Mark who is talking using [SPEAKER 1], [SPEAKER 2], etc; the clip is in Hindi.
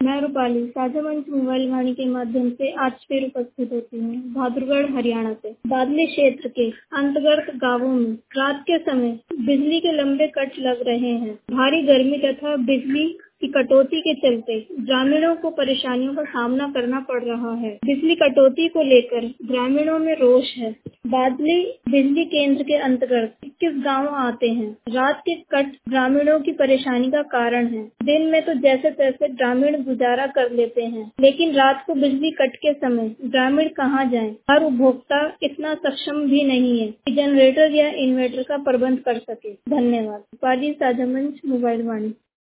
[SPEAKER 1] मैं रूपाली साझा मंच मोबाइल वाणी के माध्यम से आज फिर उपस्थित होती हूँ बहादुरगढ़ हरियाणा से। बादली क्षेत्र के अंतर्गत गांवों में रात के समय बिजली के लंबे कट लग रहे हैं। भारी गर्मी तथा बिजली की कटौती के चलते ग्रामीणों को परेशानियों का सामना करना पड़ रहा है। बिजली कटौती को लेकर ग्रामीणों में रोष है। बादली बिजली केंद्र के अंतर्गत 21 गांव आते हैं। रात के कट ग्रामीणों की परेशानी का कारण है। दिन में तो जैसे तैसे ग्रामीण गुजारा कर लेते हैं, लेकिन रात को बिजली कट के समय ग्रामीण कहाँ जाएं? हर उपभोक्ता इतना सक्षम भी नहीं है कि जनरेटर या इन्वर्टर का प्रबंध कर सके। धन्यवाद। पाली साझा मंच मोबाइल वाणी।